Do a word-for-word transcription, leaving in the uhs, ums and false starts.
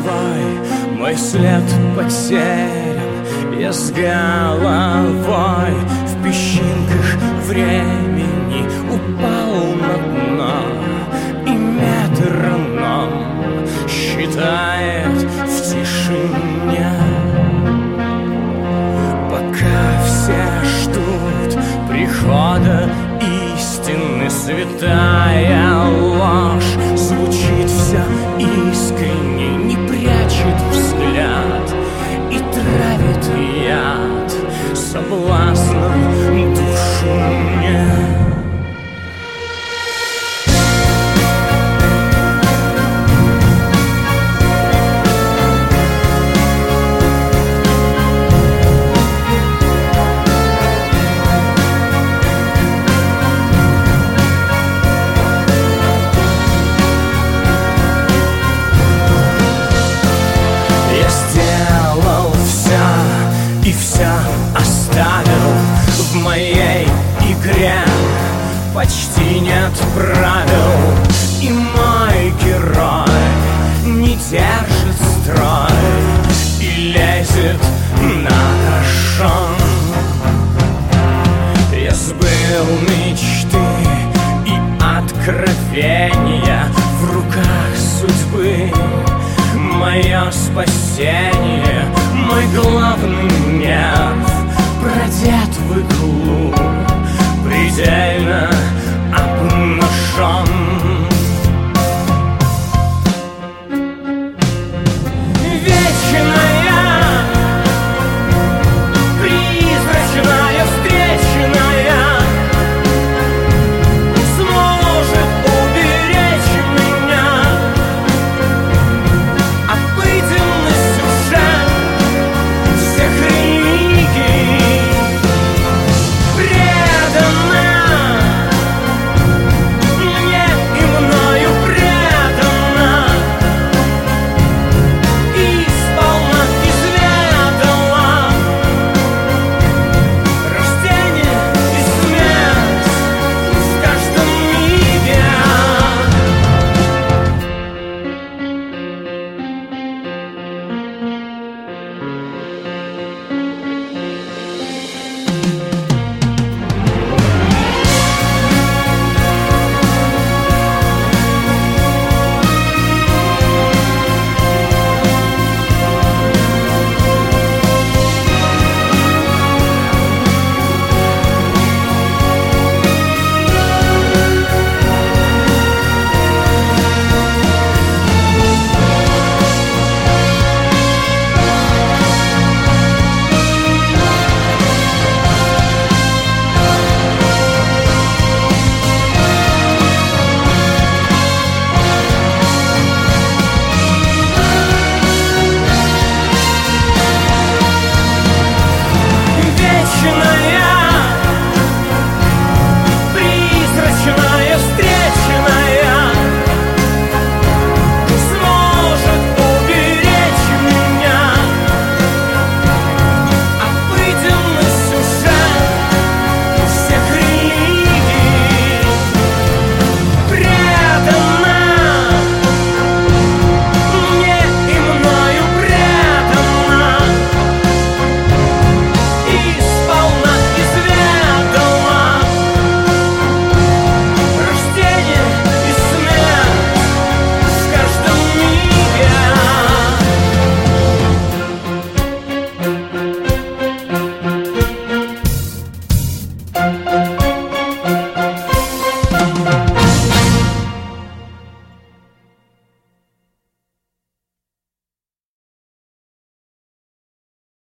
твой, мой след потерян. Я с головой в песчинках времени упал на дно, и метроном считает в тишине. Пока все ждут прихода истины, святая ложь звучит вся искренне, не прячет взгляд и травит яд соблазном душу мне. И все оставил в моей игре, почти нет правил, и мой герой не держит строй и лезет на рожон. Я сбыл мечты и откровения в руках судьбы, мое спасение